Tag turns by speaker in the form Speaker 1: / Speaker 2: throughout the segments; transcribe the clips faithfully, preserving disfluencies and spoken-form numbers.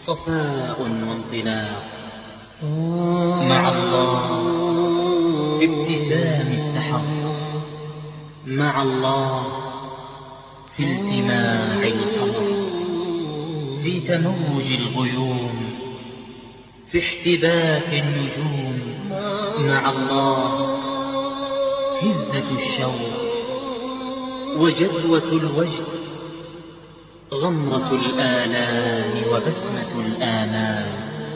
Speaker 1: صفاء وانطلاق مع الله، في ابتسام التحرك مع الله، في التماع القمر، في تموج الغيوم، في احتباك النجوم مع الله، هزة الشوق وجدوة الوجد، غمرة الآلام وبسمة الآمال،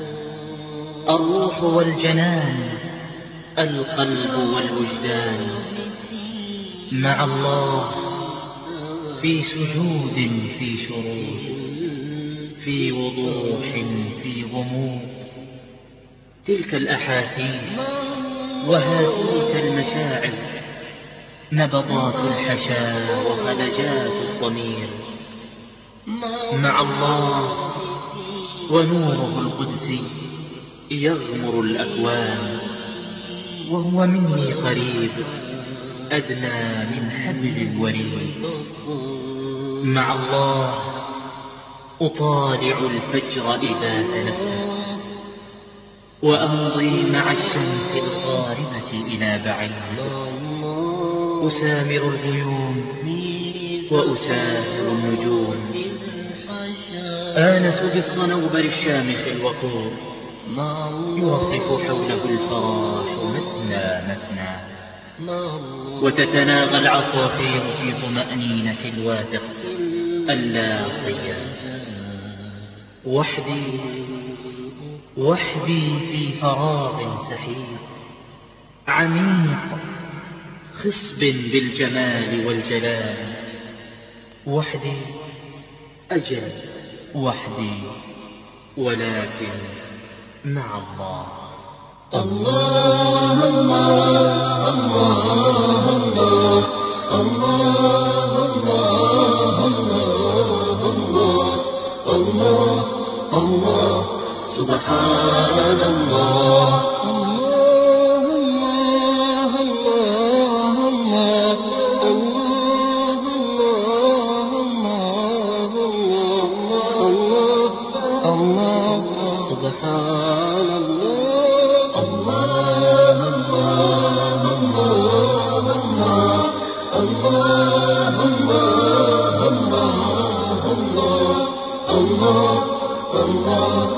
Speaker 1: الروح والجنان، القلب والوجدان مع الله، في سجود في شروق، في وضوح في غموض. تلك الأحاسيس وهاتيك المشاعر، نبضات الحشا وخلجات الضمير مع الله، ونوره القدسي يغمر الأكوان، وهو مني قريب أدنى من حبل الوريد مع الله. أطالع الفجر إذا تنفس، وأمضي مع الشمس الغاربة إلى بعيد، أسامر الغيوم وأسافر النجوم، آنس بالصنوبر الشامخ الوقور، يرفرف حوله الفراش مثنى مثنى، وتتناغى العصافير في طمأنينة الواثق ألا صيام. وحدي وحدي في فراغ سحيق عميق خصب بالجمال والجلال، وحدي أجل وحدي، ولكن مع الله.
Speaker 2: الله الله الله الله الله الله الله الله سبحان الله. سبحان الله. الله الله الله الله الله الله الله الله الله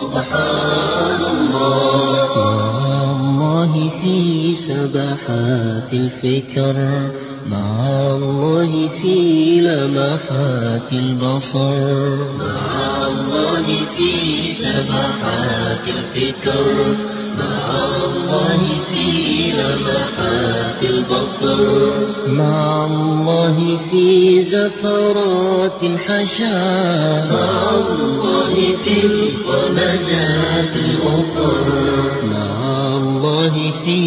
Speaker 2: سبحان الله. مع الله في سبحات الفكر، مع الله في لمحات البصر، مع الله في سبحات الفكر، مع الله في لمحات البصر، مع الله في زفرات الحشا، مع الله في الخلجات الأخر، مع الله في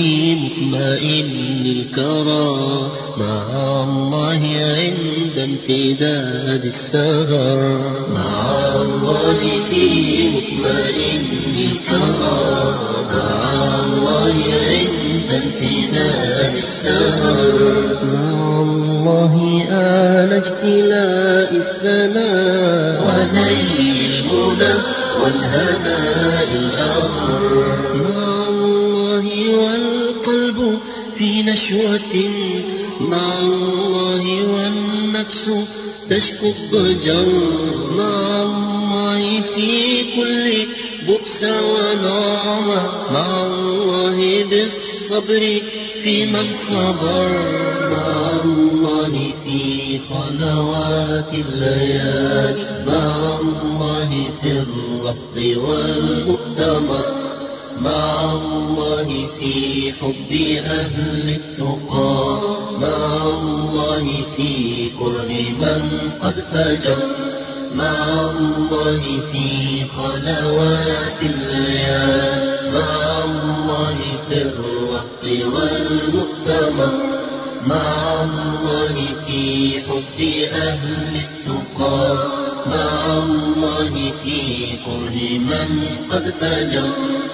Speaker 2: مطمئن الكرى، مع الله عند امتداد السهر، مع الله في مطمئن الكرى، مع الله عند امتداد السهر، مع الله آل اجتلاء السماء ونيل المنى والهناء الأخر، مع الله والقلب في نشوة، مع الله والنفس تشكو الضجر، مع الله في كل بؤس ونعمة، مع الله بالصبر في من صبر، مع الله في خلوات الليالي، مع الله في الرهط والمؤتمر، مع الله في حب أهل التقى، مع الله في كره من قد فجر، مع الله في خلوات الليالي، مع الله في الرهط والمؤتمر، مع الله في حب أهل التقى، مع الله في كره من قد فجر.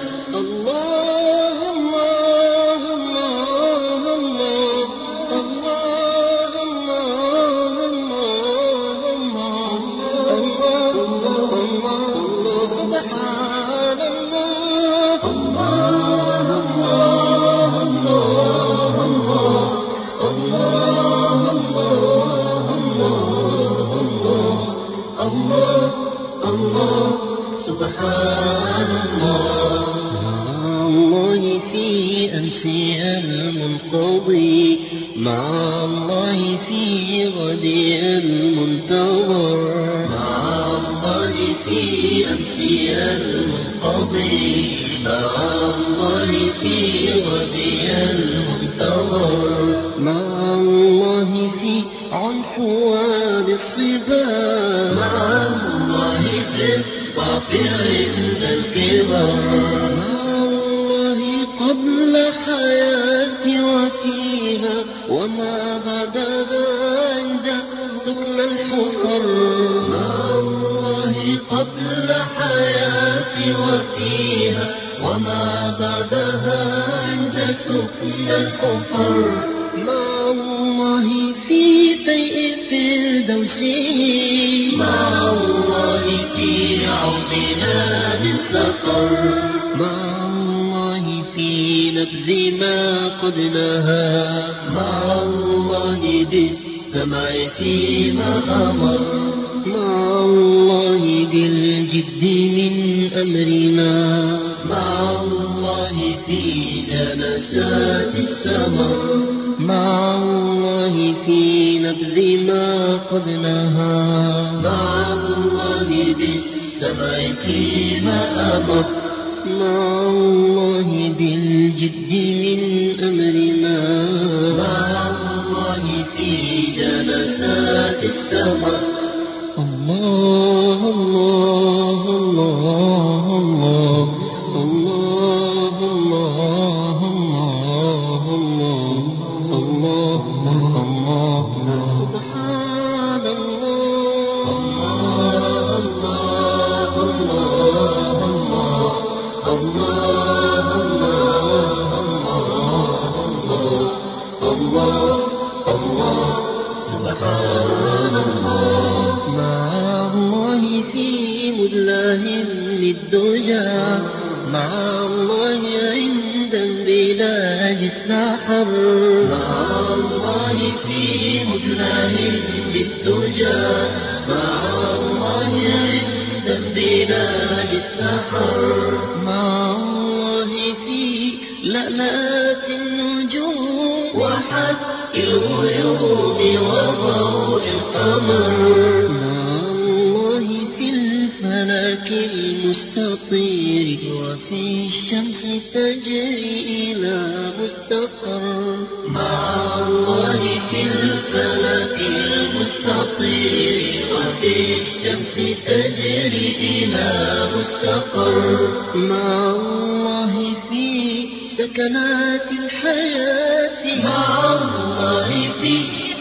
Speaker 2: الله الله الله الله الله الله الله الله الله الله سبحان الله. مع الله في أمسي المنقضي، مع الله في غدي المنتظر، مع الله في أمسي المنقضي، مع الله في غدي المنتظر، مع الله في عنفوان الصبا، مع الله في الضعف عند الكبر، مع الله قبل حياتي وفيها وما بعدها عند سكن الحفر، مع الله قبل حياتي وفيها وما بعدها عند سكن الحفر، مع الله في فيء فردوسه، مع الله في عوننا بالسفر، مع الله في نبذ ما قد نهى، مع الله بالسمع فيما أمر، مع الله بالجد من أمرنا، مع الله في جلسات السمر، مع الله في نبذ ما قد نهى، مع الله بالسمع فيما أمر، مع الله بالجد من أمرنا، مع الله في جلسات السمر. الله الله الله الله الله الله الله الله الله سبحان الله. الله الله الله الله الله الله سبحان الله. مع الله في مدلاه للدجى، مع الله عند انبلاج السحر، مع الله في مدلاه للدجى، مع الله عند انبلاج السحر، مع الله في لألات النجوم وحق الغيوم وضوء القمر، مع الله في الفلك المستطير وفي الشمس تجري إلى مستقر، مع الله في الفلك المستطير وفي الشمس تجري إلى مستقر، مع الله في سكنات الحياة، مع الله في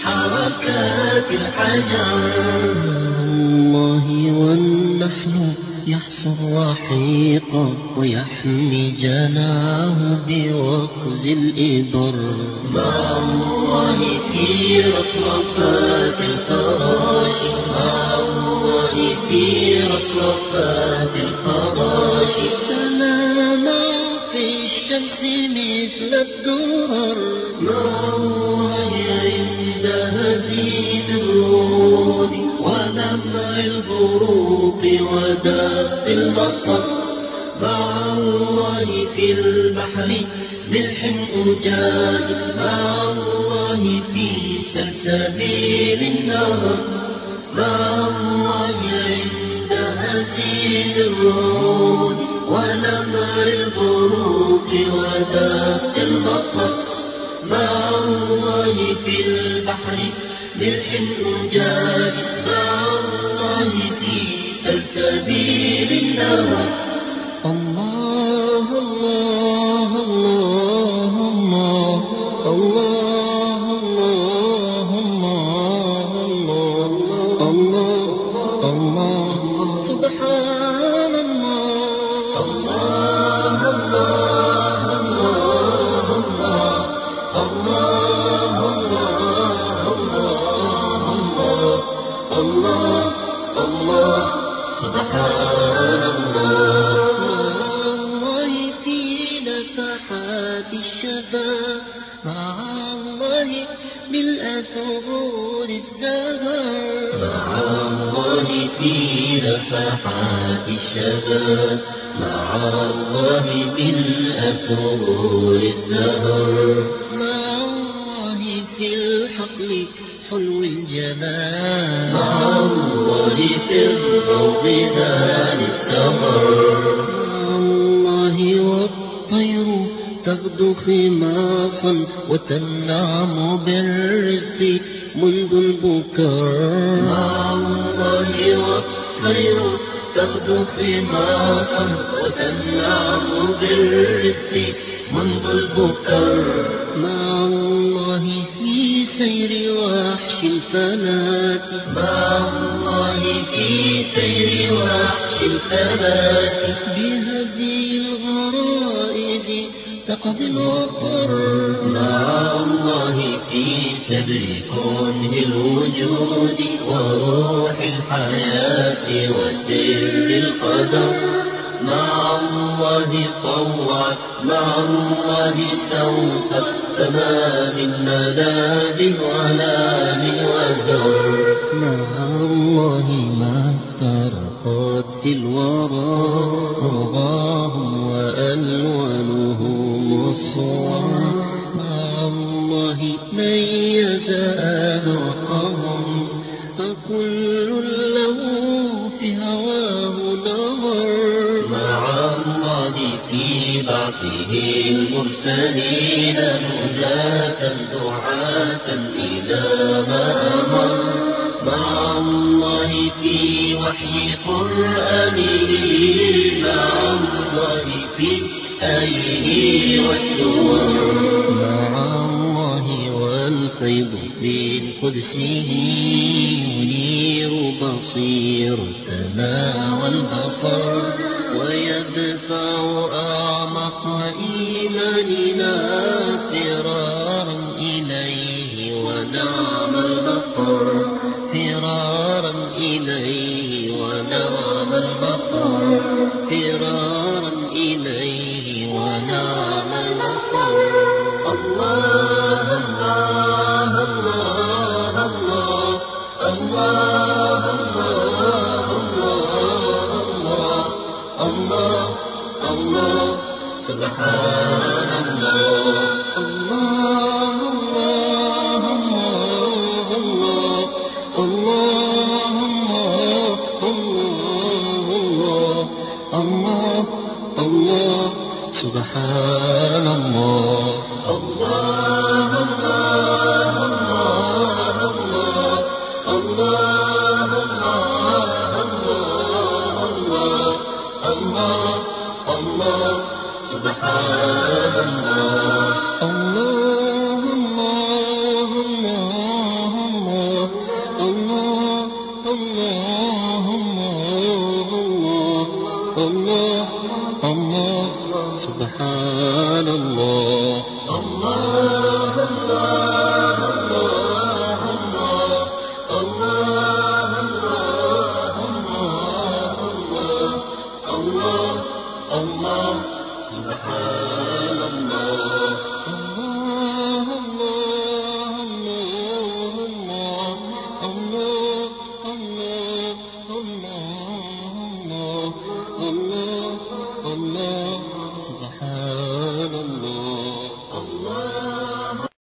Speaker 2: حركات الحجر، مع الله والنحل يحصى الرحيق ويحمي جناه بوقز الإبر، مع الله في رفرفات الفراش، مع الله في رفرفات الفراش، سلام في الشمس مثل الدرر، مع الله عند هزيم الرود ونبع البروق وداء المطر، مع الله في البحر ملح أجاج، مع الله في سلسبيل النهر، مع الله عند هزيم الرود ونبع البروق وداء المطر، مع الله في البحر ملح أجاج، مع الله في سلسبيل النهر. الله الله الله الله الله الله الله الله سبحان الله. الله الله الله الله الله الله الله سبحان الله. نفحات الشباب مع الله بالأثور الزهر مع الله في الحقل حلو الجمال مع الله في الروض ذال الثمر مع الله والطير تغدو خماصا وتنعم بالرزق منذ البكر مع الله والطير تغدو خماصا وتنعم بالرزق منذ البكر مع الله في سير وحش الفلات مع الله في سير وحش الفلات بهدي الغرائز تقضي الوقر مع الله في سبر كنه الوجود وروح الحياة وسر القدر مع الله طوعا مع الله سوفا فما من ملاذ ولا من وزر مع الله ما افترقت في الورى رضاهم وألوانهم والصور مع الله ميز أذرهم فكل له في هواه نظر مع الله في بعثه المرسلين هداة دعاة إلى ما أمر مع الله في وحي قرآنه مع الله في آيه والسور مع الله والفيض من قدسه ينير بصيرتنا والبصر ويدفع أعمق إيماننا فرارا إليه ونعم المفر فرارا إليه ونعم المفر فرارا إليه ونعم المفر الله الله الله الله الله الله الله الله سبحان الله الله الله الله الله الله الله سبحان الله الله الله الله الله الله الله الله سبحان الله الله الله الله الله الله الله سبحان الله الله الله